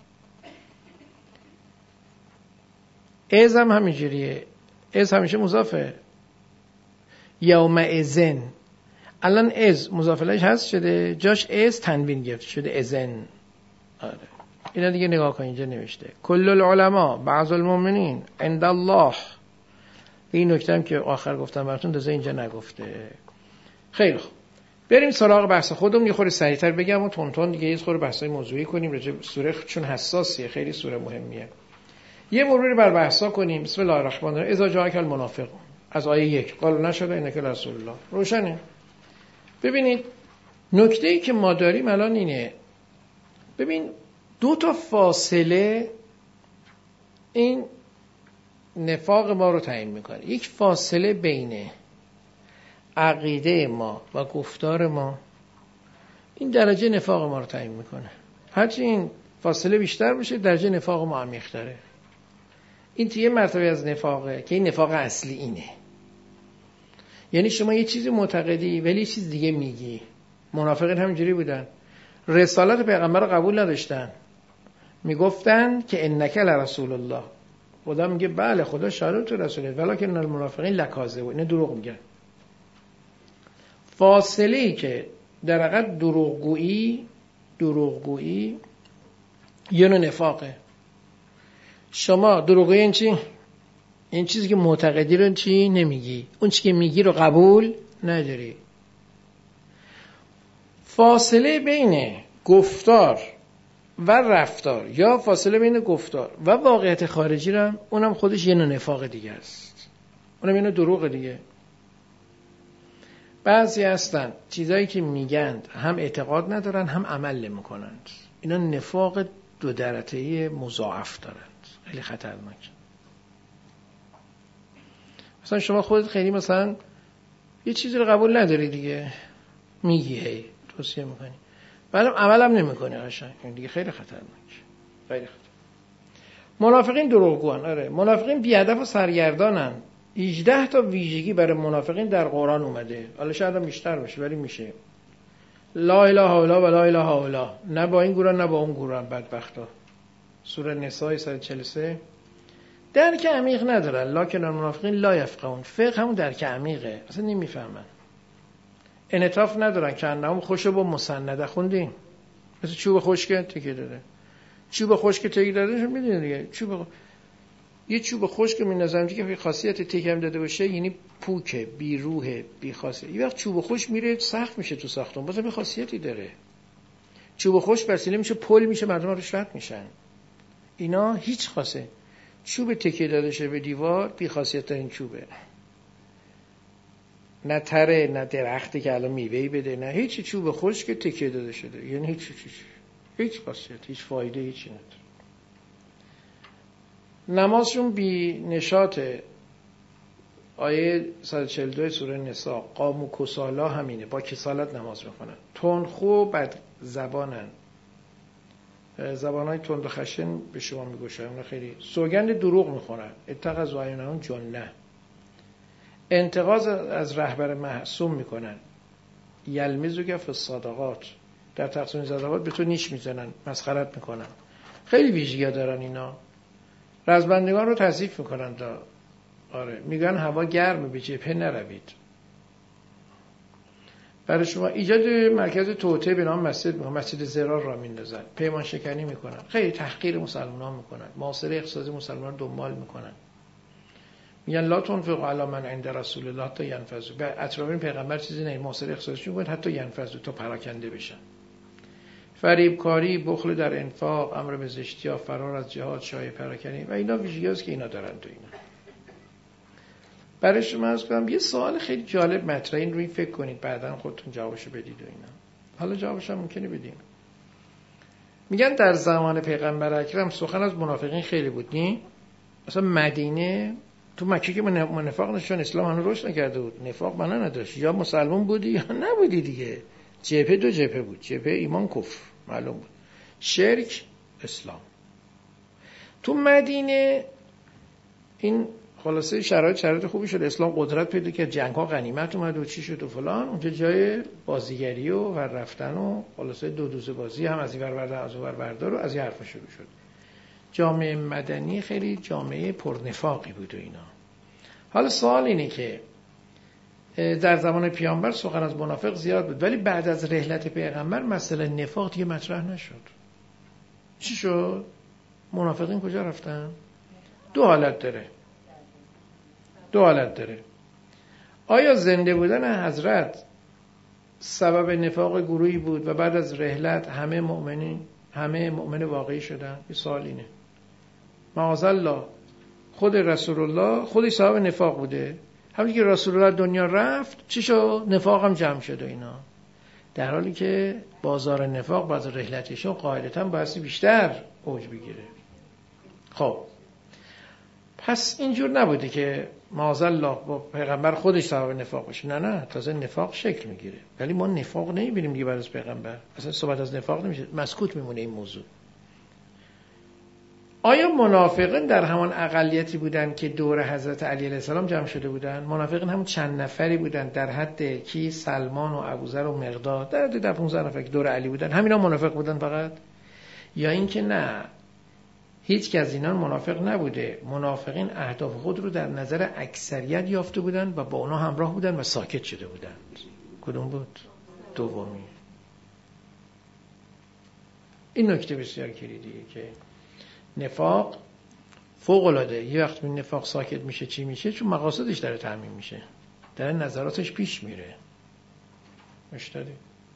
از هم همینجوریه، از همیشه مضافه. یوم ازن، الان از مضاف الیه حذف شده، جاش از تنوین گرفته شده ازن. آره اینا دیگه نگاه کن اینجا نوشته کل العلماء بعض المؤمنین عند الله. این نکته هم که آخر گفتم براتون، دازه اینجا نگفته. خیلی خوب، بریم سراغ بحث خودمون. یه خورده سریعتر بگم و تون تون دیگه یه خورده بحثای موضوعی کنیم راجع به سوره، چون حساسیه، خیلی سوره مهمیه. یه مروری بر بحثا کنیم. بسم الله الرحمن الرحیم. اذا جاءک المنافقون، از آیه یک قال نشده انک رسول الله. روشنه. ببینید نکته‌ای که ما داریم الان اینه، ببین دو تا فاصله این نفاق ما رو تعیین میکنه. یک فاصله بین عقیده ما و گفتار ما، این درجه نفاق ما رو تعیین میکنه. هرچی این فاصله بیشتر بشه درجه نفاق ما عمیق‌تره. این توی مرتبه از نفاقه که این نفاق اصلی اینه. یعنی شما یه چیزی معتقدی ولی یه چیز دیگه میگی. منافقین همینجوری بودن، رسالت پیغمبر رو قبول نداشتن، میگفتن که انک لرسول الله. خدا میگه بله خدا شاهد تو رسوله، ولکن المنافقین لکاذبون، اینا دروغ میگن. فاصله ای که در حقیقت دروغگویی دروغگویی یه نوع نفاقه. شما دروغگویی این چی؟ این چیزی که معتقدی رو چی نمیگی، اون چیزی که میگی رو قبول نداری. فاصله بین گفتار و رفتار یا فاصله بین گفتار و واقعیت خارجی رو اونم خودش یه نوع نفاق دیگه است، اونم یه نوع دروغ دیگه. بعضی هستن چیزایی که میگن هم اعتقاد ندارن هم عمل نمیکنند، اینا نفاق دو درجه‌ای مضاعف دارند، خیلی خطرناک. مثلا شما خودت خیلی مثلا یه چیزی رو قبول نداری دیگه، میگی هی توصیه میکنی ولی عملم نمیکنی، قشنگ این دیگه خیلی خطرناک، خیلی خطرناک. منافقین دروغگوان. آره منافقین بی‌هدف و سرگردانن. هجده تا ویژگی برای منافقین در قرآن اومده، حالا شاید هم بیشتر بشه ولی میشه. لا اله الا و لا اله الا، نه با این گروه نه با اون گروه، بدبختا. سوره نساء صد و چهل و سه. درک عمیق ندارن، لکن المنافقین لا یفقهون. فقه همون درک عمیقه، اصلا نمیفهمن. انعطاف ندارن که انهم خوشو با مسنده خوندیم، مثل چوب خشک تکیه داده. چوب خشک تکیه داده شو میدونید دیگه، چوب یه چوب خشک می‌نازم که خاصیت تکم داده باشه یعنی پوکه، بی روحه، بی خاصیت. یه وقت چوب خشک میره سخت میشه تو ساختمون، بازم یه خاصیتی داره. چوب خشک وسیله میشه پل میشه، مردم روش رد میشن. اینا هیچ خاصه. چوب تکیه داده شه به دیوار بی خاصیت ترین چوبه، نه تره نه درختی که الان میوه‌ای بده، نه هیچ. چوب خشک تکیه داده شده یعنی هیچ هیچ هیچ خاصیت، هیچ فایده، هیچی نداره. نمازشون بی نشاطه. آیه صد و چهل و دو سوره نساء، قام و کسالا همینه، با کسالت نماز میخونن. تندخو بد زبانن، زبانهای تند و خشن به شما میگوشن، خیلی سوگند دروغ میخورن. اتخذوا اعینهم جنة، انتقاض از رهبر معصوم میکنن. یلمزوک فی الصدقات، در تقسیم صدقات به تو نیش میزنن، مسخرت میکنن. خیلی ویژگی دارن اینا. رزمندگان رو تضعیف میکنن تا آره میگن هوا گرمه به جبهه نروید. برای شما ایجاد مرکز توطئه به نام مسجد میکنن، مسجد ضرار را میندازن، پیمان شکنی میکنن، خیلی تحقیر مسلمانان میکنن، معاصره اقتصادی مسلمانان رو دنبال میکنن. میگن لا تنفقوا علی من عند رسول الله تا ینفذوا، به اطرافین پیغمبر چیزی نه، معاصره اقتصادی میکنن حتی ینفذوا، تا پراکنده بشن. فریبکاری، بخل در انفاق، امر به زشتی، فرار از جهاد، شایعه پراکنی و اینا ویژگی‌هاست که اینا دارن تو اینا. برای شما عرض کنم یه سوال خیلی جالب مطرحه، این روی فکر کنید بعداً خودتون جوابشو بدید و اینا. حالا جوابش هم ممکنه بدیم. میگن در زمان پیغمبر اکرم سخن از منافقین خیلی بود، نی؟ مثلا مدینه تو مکه که منافق نشون اسلام هنوز رشد نکرده بود، نفاق بنا نداشت، یا مسلمان بودی یا نبودی دیگه. جبهه دو جبهه بود، جبهه ایمان کفر معلوم بود، شرک اسلام. تو مدینه این خلاصه شرایط شرایط خوبی شد، اسلام قدرت پیدا کرد، جنگ‌ها غنیمت اومد و چی شد و فلان. اونجا جای بازیگری و ور رفتن و خلاصه دو دوزه بازی، هم از این ور بردار از اون ور بردار و از این حرفا شروع شد. جامعه مدنی خیلی جامعه پرنفاقی بود و اینا. حالا سوال اینه که در زمان پیامبر سخن از منافق زیاد بود، ولی بعد از رحلت پیغمبر مسئله نفاق دیگه مطرح نشد. چی شد؟ منافقین کجا رفتن؟ دو حالت داره. دو حالت داره. آیا زنده بودن حضرت سبب نفاق گروهی بود و بعد از رحلت همه مؤمنین همه مؤمن واقعی شدن؟ یه سوال اینه. معاذالله خود رسول الله خودش سبب نفاق بوده. همین که رسول الله دنیا رفت چی شد؟ نفاق هم جمع شد و اینا. در حالی که بازار نفاق بعد از رحلتشون قاعدتاً باعث بیشتر اوج بگیره. خب پس اینجور نبوده که معاذالله با پیغمبر خودش سبب نفاق باشه. نه نه، تازه نفاق شکل میگیره. ولی ما نفاق نمیبینیم دیگه بعد از پیغمبر. اصلا صحبت از نفاق نمیشه، مسکوت میمونه این موضوع. آیا منافقین در همان اقلیتی بودن که دور حضرت علی علیه السلام جمع شده بودن؟ منافقین همون چند نفری بودن در حد کی؟ سلمان و ابوذر و مقداد، در حد ده پانزده نفر که دور علی بودن، همینا منافق بودن فقط؟ یا اینکه نه، هیچ که از اینا منافق نبوده، منافقین اهداف خود رو در نظر اکثریت یافته بودن و با اونا همراه بودن و ساکت شده بودن؟ کدوم بود؟ دومی. این نکته بسیار کلیدیه که نفاق فوق العاده یه وقت این نفاق ساکت میشه چی میشه؟ چون مقاصدش داره تامین میشه، داره نظراتش پیش میره. مشتری.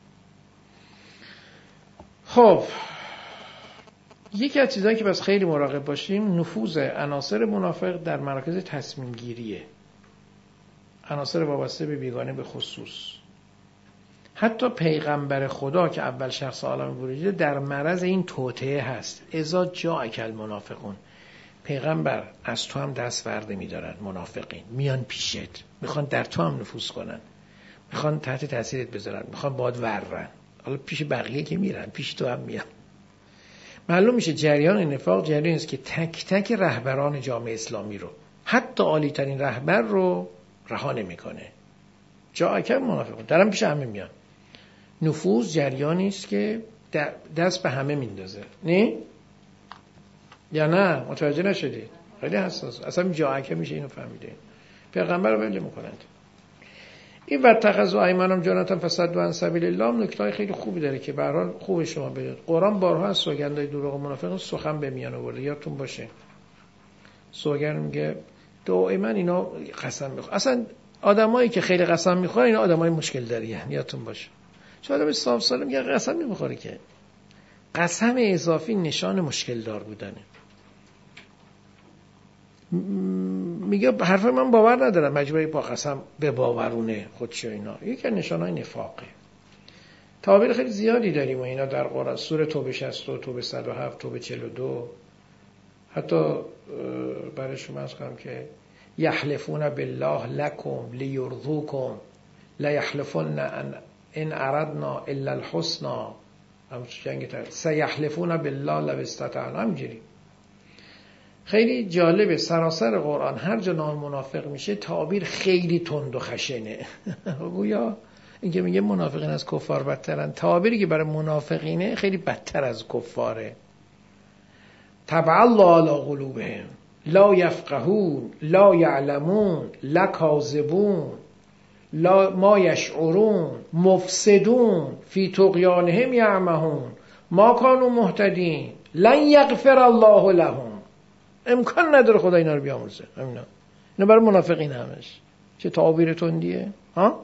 خب یکی از چیزایی که بس خیلی مراقب باشیم نفوذ عناصر منافق در مراکز تصمیم گیریه، عناصر وابسته به بیگانه به خصوص. حتی پیغمبر خدا که اول شخص عالم وجوده در معرض این توطئه هست. اذا جاءک المنافقون، پیغمبر از تو هم دست ورده می‌دارن منافقین، میان پیشت، میخوان در تو هم نفوذ کنن، میخوان تحت تاثیرت بذارن، میخوان باهات ورن. حالا پیش بقیه که میرن، پیش تو هم میان. معلوم میشه جریان نفاق جریانی است که تک تک رهبران جامعه اسلامی رو، حتی عالی ترین رهبر رو رها نمیکنه. جاءک المنافقون، درم پیش همه میان. نفوذ جریانی است که دست به همه میندازه. نه؟ یا نه؟ متوجه نشدید؟ خیلی حساس. اصلا جاءک میشه اینو فهمیده. پیغمبر رو ول میکنند. این واتخذوا ایمانهم جنة فصدوا عن سبیل الله نکته خیلی خوبی داره که به هر حال خوب شما بدید. قرآن بارها از سوگندهای دروغ منافقان سخن به میان آورده. یادتون باشه. سوگند میگه دائما اینا قسم میخورن. اصلا آدمایی که خیلی قسم میخورن اینا آدمای مشکل دارین. یادتون باشه. چون آدم صاف سالم میگه قسم نمیخوره که. قسم اضافی نشان مشکل دار بودنه. میگه حرف من باور ندارم، مجبوری با قسم به باورونه خودشو اینا. یکی از نشانهای نفاقه. تعابیر خیلی زیادی داریم و اینا در قرآن. سوره توبه شصت و توبه صد و هفت، توبه چهل و دو. حتی برای شما از کنم که یحلفون بالله لکم لیرضوکم لا یحلفون ان اردنا الا الحسنى. هم جنگ تر سیحلفون بالله لو استطعنا. همینجوری خیلی جالبه. سراسر قرآن هر جا نام منافق میشه تعابیر خیلی تند و خشنه. گویا این که میگه منافقین از کفار بدترن، تعابیری که برای منافقینه خیلی بدتر از کفاره. طبع الله علی قلوبهم لا یفقهون لا یعلمون لا کاذبون لا ما یشعرون مفسدون فی طغیانهم یعمهون ما کانوا مهتدین لن یغفر الله لهم. امکان نداره خدا اینا رو بیامرزه. همینا اینا برای منافقین همش. چه تعابیر تندیه ها.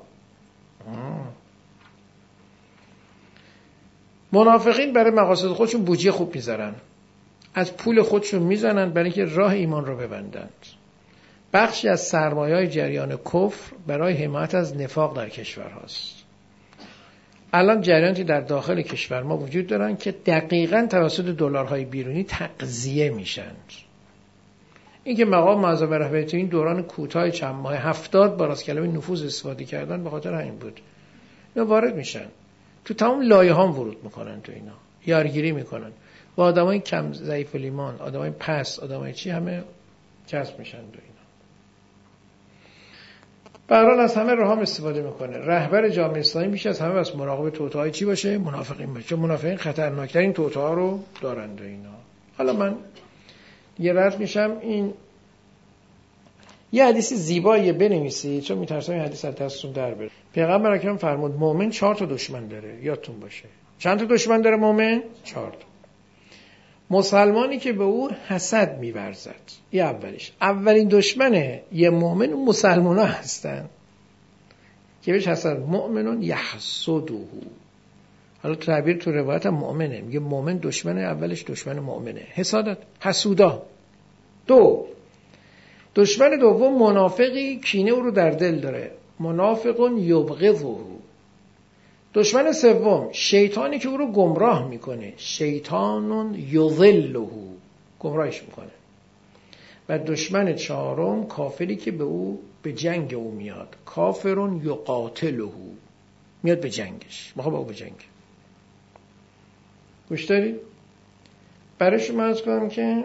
منافقین برای مقاصد خودشون بودجه خوب میذارن، از پول خودشون میزنن برای اینکه راه ایمان رو ببندند. بخشی از سرمایه‌های جریان کفر برای حمایت از نفاق در کشور هاست. الان جریاناتی در داخل کشور ما وجود دارن که دقیقاً توسط دلارهای بیرونی تغذیه میشن. این که مقام معظم رهبری این دوران کوتاه چند ماه هفتاد بار از کلمه نفوذ استفاده کردن به خاطر همین بود. اینا وارد میشن تو تمام لایه‌ها ورود میکنن، تو اینا یارگیری میکنن و آدمای کم ضعیف الایمان، آدمای پست، آدمای چی همه جذب میشن تو اینا. به هر حال از همه راهم استفاده میکنه. رهبر جامعه اسلامی بیش از همه بس مراقب توطئه‌های چی باشه؟ منافقین باشه. چون منافقین خطرناکترین توطئه‌ها رو دارند اینا. حالا من یه رد میشم این یه حدیث زیبایی بنویسید چون میترسم این حدیث از دستتون در بره. پیغمبر اکرم فرمود مؤمن چهار تا دشمن داره. یادتون باشه. چند تا دشمن داره مؤمن؟ چهار تا. مسلمانی که به او حسد می‌ورزد. این اولیش. اولین دشمن یه مؤمن اون مسلمان‌ها هستن که بهش حسد مؤمنون یحسده. حالا تعبیر تو روایت هم مؤمنه، میگه مؤمن دشمن اولش دشمن مؤمنه. حسادت حسودا. دو، دشمن دوم منافقی کینه او رو در دل داره، منافقون یبغضه. دشمن سوم شیطانی که او رو گمراه میکنه، شیطانون یضله، گمراهش میکنه. و دشمن چهارم کافری که به او به جنگ او میاد، کافرون یقاتله، میاد به جنگش، میخواد با او به جنگ. گوش دارید؟ برای شما عرض کنم که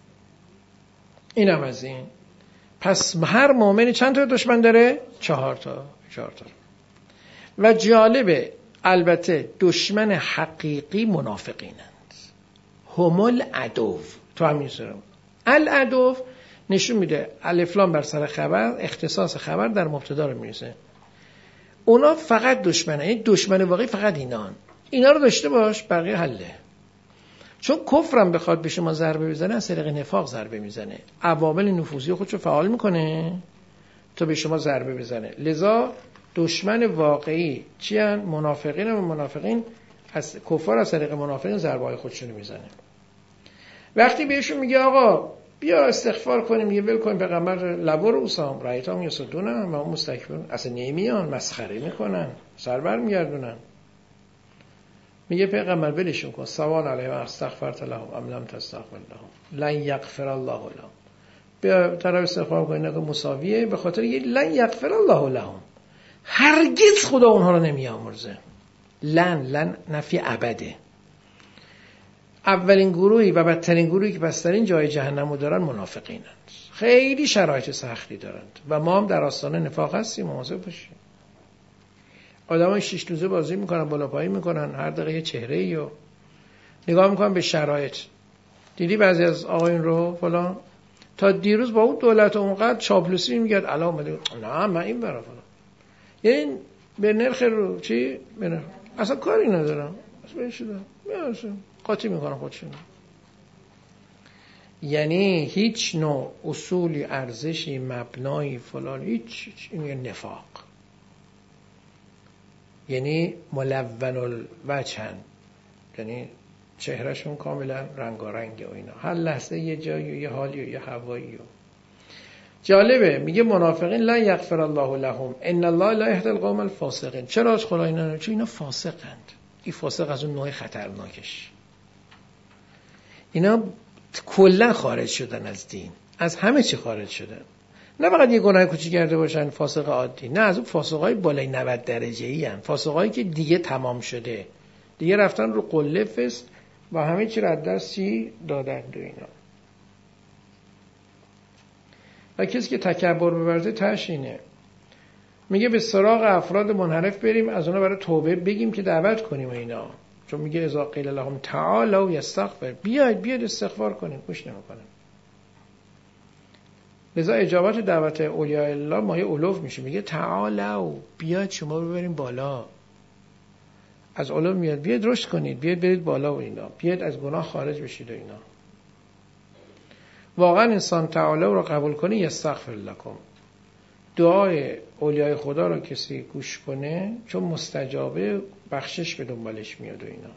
اینم از این. پس هر مؤمنی چند تا دشمن داره؟ چهار تا. چهار تا. و جالبه البته دشمن حقیقی منافقینند. همول عدو. تو همین سرم العدو نشون میده الف لام بر سر خبر، اختصاص خبر در مبتدا رو میرسه. اونا فقط دشمنه، این دشمن واقعی فقط اینان. اینا رو داشته باش، بقیه حله. چون کفرم بخواد به شما ضربه بزنه، از طریق نفاق ضربه میزنه، عوامل نفوذی خودشو فعال میکنه تا به شما ضربه بزنه. لذا دشمن واقعی چی هن؟ منافقین. و منافقین از کفار از طریق منافقین ضربه های خودشونو میزنه. وقتی بهشون میگه آقا بیا استغفار کنیم، میگه ول کنیم، پیغمبر لبور اوسام رایتام یسدونن و هم مستکبرون، اصلا نمیان، مسخره میکنن، سر بر میگردونن. میگه پیغمبر ولشون کن، سوال علیهم استغفرت لهم ام لم تستغفر لهم لن یغفر الله لهم. بیا طرف استغفار کنین که مساویه، به خاطر یه لن یغفر الله لهم، هرگز خدا اونها رو نمیامرزه. لن لن نفی ابده. اولین گروهی و بدترین گروهی که بسترین جای جهنم رو دارن منافقینند. خیلی شرایط سختی دارند و ما هم در آستانه نفاق هستیم، مواظب باشیم. آدمای شش روزه بازی میکنن، بالا پایی میکنن، هر دقیقه یه چهره‌ای رو نگاه میکنن به شرایط. دیدی بعضی از آقایون رو فلان تا دیروز با اون دولت اونقدر چاپلوسی میگرد، الان اومده نه من این برا فلان، یعنی به نرخ رو چی به نرخ اصلا کاری ندارم، اصلا شده میارسم قاطی میکنم خودشون. یعنی هیچ نوع اصولی، ارزشی، مبنایی فلان، هیچ. این نفاق، یعنی ملون الوجهن، یعنی چهرهشون کاملا رنگارنگه و اینا، هر لحظه یه جایی و یه حالی و یه هوایی. و جالبه میگه منافقین لا یغفر الله لهم ان الله لا یهدی القوم الفاسقین. چرا از خدا اینا نه؟ چون اینا فاسقند. این فاسق از اون نوع خطرناکش. اینا کلا خارج شدن از دین، از همه چی خارج شدن. نه فقط یه گناه کوچیک کرده باشن فاسق عادی، نه، از اون فاسقای بالای نود درجه‌ای ان، فاسقایی که دیگه تمام شده، دیگه رفتن رو قله فسق و همه چی رو از دستی دادن دو اینا. و کسی که تکبر بورزه تاش اینه، میگه به سراغ افراد منحرف بریم، از اونا برای توبه بگیم که دعوت کنیم اینا. چون میگه اذا قیل لهم تعالوا یستغفر، بیاید بیاید استغفار کنیم، گوش نمیکنن. لذا اجابت دعوت اولیاء الله مایه علو میشه، میگه تعالوا، بیاید شما رو ببریم بالا. از علو میاد، بیاید رشد کنید، بیاید برید بالا و اینا، بیاید از گناه خارج بشید و اینا. واقعا انسان تعالوا رو قبول کنه، یستغفر لکم، دعای اولیاء خدا رو کسی گوش کنه چون مستجابه، بخشش به دنبالش میاد و اینا.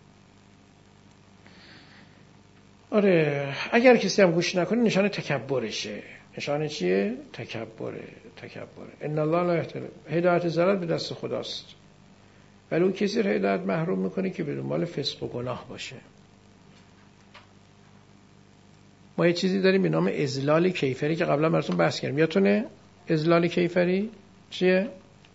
آره اگر کسی هم گوش نکنه نشانه تکبرشه. نشانه چیه؟ تکبره. تکبره. ان الله لا یهدی، هدایت ضلال به دست خداست، ولی اون کسی رو هدایت محروم میکنه که به دنبال فسق و گناه باشه. ما یه چیزی داریم به نام اذلال کیفری که قبلا براتون بحث کردم، یادتونه؟ اذلال کیفری چیه؟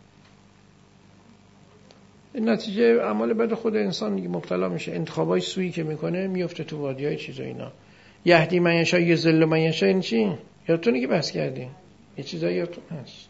این نتیجه اعمال بد خود انسان دیگه، مبتلا میشه، انتخابای سویی که میکنه میفته تو وادیای چیزا اینا. یهدی من یشاء یضل من یشاء، این چی؟ یادتونه که بحث کردیم یه چیزایی یادتون هست.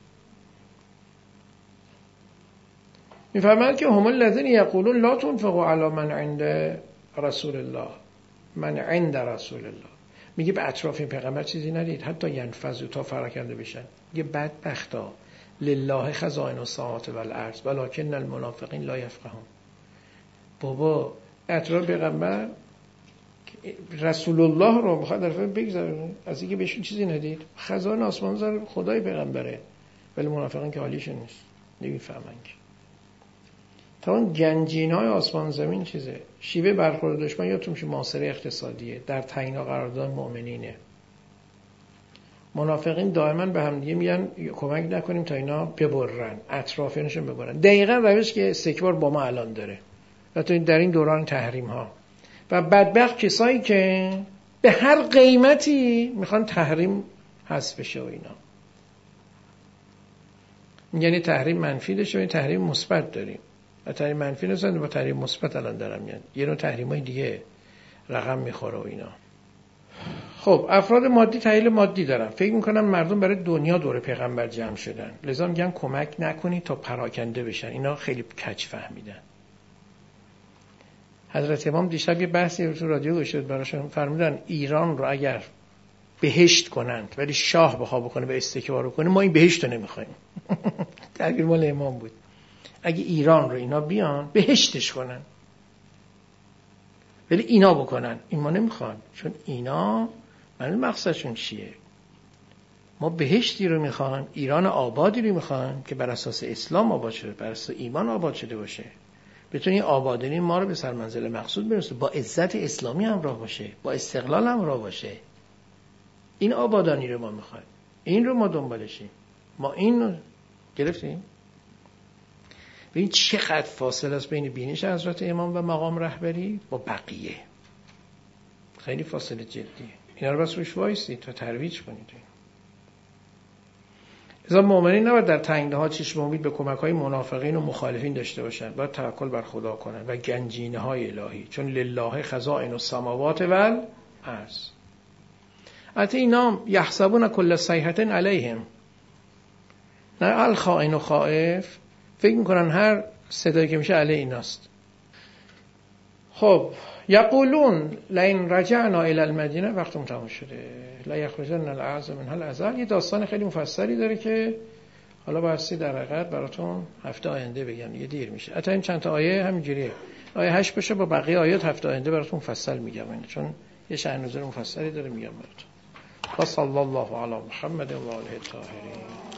میفرماید که هم الذین یقولون لا تنفقوا علی من عند رسول الله، من عند رسول الله. میگه به اطراف این پیغمبر چیزی ندید حتی ینفذوا، تا فراکنده بشن. میگه بدبختا لله خزائن السماوات والارض ولکن المنافقین لا یفقهون. بابا اطراف پیغمبر رسول الله رو میخواد در فهم بگذارونه، از اینکه بهشون چیزی ندید. خزائن آسمان زر خدای پیغمبره، ولی منافقین که حالیشون نیست. نمیفهمن که تا اون گنجینه‌های آسمان زمین چیزه. شیوه برخورد دشمن یادتون میشه محاصره اقتصادیه، در تعیین قرارداد مؤمنینه. منافقین دائما به هم دیگه میگن کمک نکنیم تا اینا ببرن، اطرافیانشون ببرن. دقیقاً روش که استکبار با ما الان داره و تو در این دوران تحریم ها و بدبخت کسایی که به هر قیمتی میخوان تحریم حذف بشه و اینا. یعنی تحریم منفی داشته و این تحریم مثبت داریم. و تحریم منفی نزدن با تحریم مثبت الان دارم میاد. یه نوع تحریمای دیگه رقم میخوره و اینا. خب افراد مادی تحلیل مادی دارن. فکر میکنم مردم برای دنیا دور پیغمبر جمع شدن. لذا میگن کمک نکنید تا پراکنده بشن. اینا خیلی کج فهمیدن. حضرت امام دیشب یه بحثی تو رادیو گوش داد براشون، فرمودن ایران رو اگر بهشت کنند ولی شاه بخواد بکنه به استکبار کنه ما این بهشت رو نمیخوایم. تعبیر مال امام بود. اگه ایران رو اینا بیان بهشتش کنن ولی اینا بکنن این ما نمیخوان، چون اینا من مقصدشون چیه؟ ما بهشتی رو میخوان، ایران آبادی رو میخوان که بر اساس اسلام آباد شده، بر اساس ایمان آباد شده باشه، بتونی آبادانی ما رو به سرمنزل مقصود برسه، با عزت اسلامی همراه باشه، با استقلال همراه باشه. این آبادانی رو ما میخوایم، این رو ما دنبالشیم، ما این رو گرفتیم. ببین چقدر فاصله است بین بینش حضرت امام و مقام رهبری با بقیه، خیلی فاصله جدیه. اینا رو بس روش وایسید تا ترویج کنید. لذا مؤمنین نباید در تنگناها چشم امید به کمک‌های منافقین و مخالفین داشته باشند، باید توکل بر خدا کنند و گنجینه‌های الهی، چون لله خزائن السماوات والارض. البته اینا یحسبون کل صیحة علیهم، نه الخائن و خائف، فکر میکنن هر صدایی که میشه علی ایناست. خب یقولون لئن رجعنا الی المدینه، وقتم تموم شده، لا یخرجن الاعز منها الاذل. یه داستان خیلی مفصلی داره که حالا بحثی در حقیقت براتون هفته آینده بگم، یه دیر میشه. حتی این چند تا آیه همینجوریه، آیه هشت بشه با بقیه آیات هفته آینده براتون مفصل میگم، چون یه شأن نزول مفصلی داره میگم براتون. صلی الله علی محمد و آله الطاهرین.